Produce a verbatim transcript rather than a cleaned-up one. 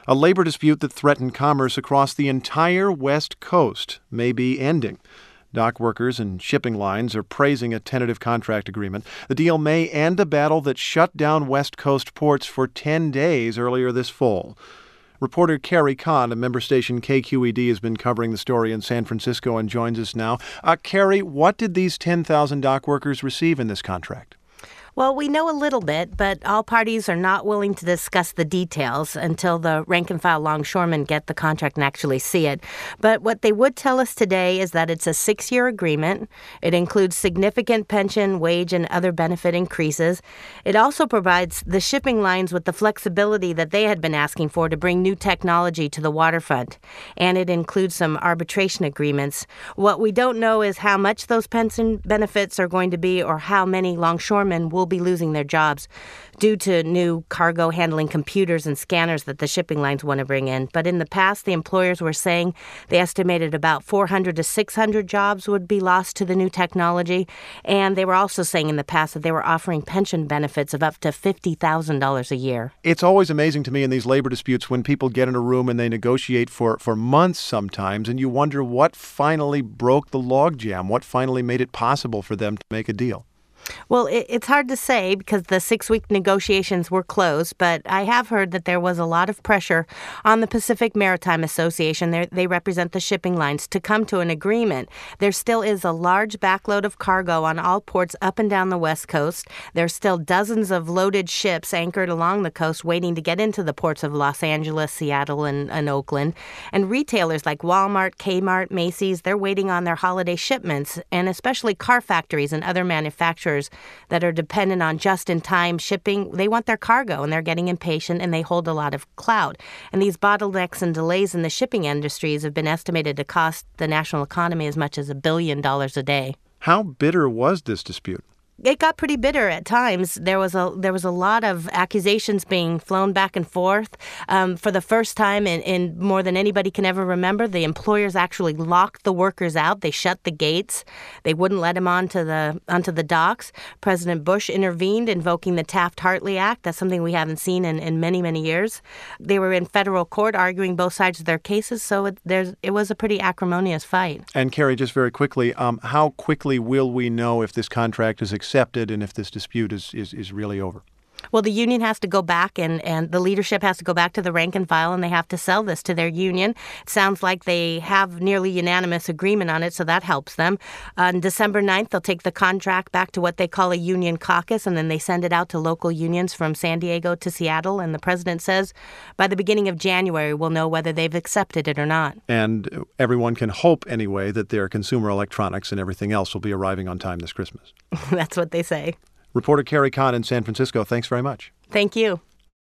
A labor dispute that threatened commerce across the entire West Coast may be ending. Dock workers and shipping lines are praising a tentative contract agreement. The deal may end a battle that shut down West Coast ports for ten days earlier this fall. Reporter Carrie Kahn of member station K Q E D has been covering the story in San Francisco and joins us now. Uh, Carrie, what did these ten thousand dock workers receive in this contract? Well, we know a little bit, but all parties are not willing to discuss the details until the rank-and-file longshoremen get the contract and actually see it. But what they would tell us today is that it's a six-year agreement. It includes significant pension, wage, and other benefit increases. It also provides the shipping lines with the flexibility that they had been asking for to bring new technology to the waterfront. And it includes some arbitration agreements. What we don't know is how much those pension benefits are going to be or how many longshoremen will be losing their jobs due to new cargo handling computers and scanners that the shipping lines want to bring in. But in the past, the employers were saying they estimated about four hundred to six hundred jobs would be lost to the new technology. And they were also saying in the past that they were offering pension benefits of up to fifty thousand dollars a year. It's always amazing to me in these labor disputes when people get in a room and they negotiate for, for months sometimes, and you wonder what finally broke the logjam, what finally made it possible for them to make a deal. Well, it, it's hard to say because the six-week negotiations were closed, but I have heard that there was a lot of pressure on the Pacific Maritime Association. They're, they represent the shipping lines to come to an agreement. There still is a large backload of cargo on all ports up and down the West Coast. There's still dozens of loaded ships anchored along the coast waiting to get into the ports of Los Angeles, Seattle, and, and Oakland. And retailers like Walmart, Kmart, Macy's, they're waiting on their holiday shipments, and especially car factories and other manufacturers that are dependent on just-in-time shipping. They want their cargo, and they're getting impatient, and they hold a lot of clout. And these bottlenecks and delays in the shipping industries have been estimated to cost the national economy as much as a billion dollars a day. How bitter was this dispute? It got pretty bitter at times. There was a there was a lot of accusations being flown back and forth. Um, for the first time in, in more than anybody can ever remember, the employers actually locked the workers out. They shut the gates. They wouldn't let them onto the onto the docks. President Bush intervened, invoking the Taft-Hartley Act. That's something we haven't seen in, in many, many years. They were in federal court arguing both sides of their cases, so it, there's, it was a pretty acrimonious fight. And Carrie, just very quickly, um, how quickly will we know if this contract is accepted? accepted and if this dispute is, is, is really over? Well, the union has to go back and, and the leadership has to go back to the rank and file, and they have to sell this to their union. It sounds like they have nearly unanimous agreement on it, so that helps them. On December ninth, they'll take the contract back to what they call a union caucus, and then they send it out to local unions from San Diego to Seattle. And the president says by the beginning of January, we'll know whether they've accepted it or not. And everyone can hope, anyway, that their consumer electronics and everything else will be arriving on time this Christmas. That's what they say. Reporter Carrie Kahn in San Francisco, thanks very much. Thank you.